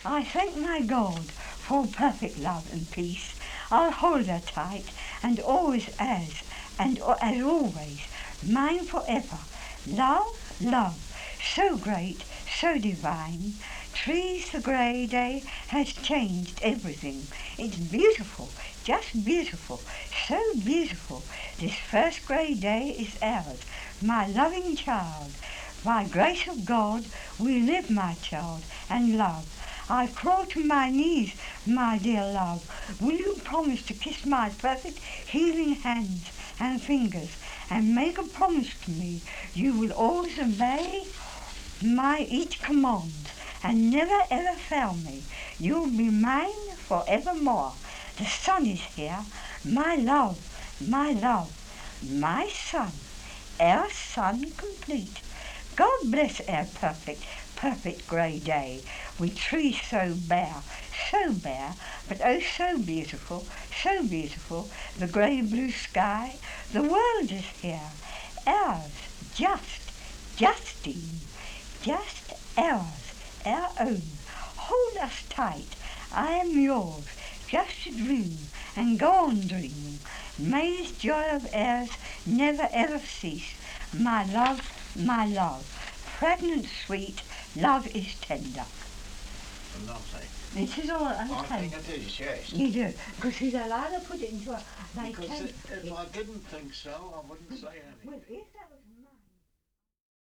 I thank my God for perfect love and peace. I'll hold her tight and always as always, mine forever. Love, love, so great, so divine. Trees, the grey day has changed everything. It's beautiful, just beautiful, so beautiful. This first grey day is ours, my loving child. By grace of God, we live, my child, and love. I crawl to my knees, my dear love. Will you promise to kiss my perfect healing hands and fingers and make a promise to me you will always obey my each command and never ever fail me. You'll be mine forevermore. The sun is here, my love, my son, our son complete. God bless our perfect grey day, with trees so bare, but oh so beautiful, the grey blue sky, the world is here, ours, Justine, just ours, our own. Hold us tight, I am yours, just to dream and go on dreaming. May this joy of ours never ever cease. My love, pregnant sweet, love is tender. Lovely. This is all I okay. think it is, yes. You do, because he's allowed to put it into a... Because if I didn't think so, I wouldn't say anything. Well, if that was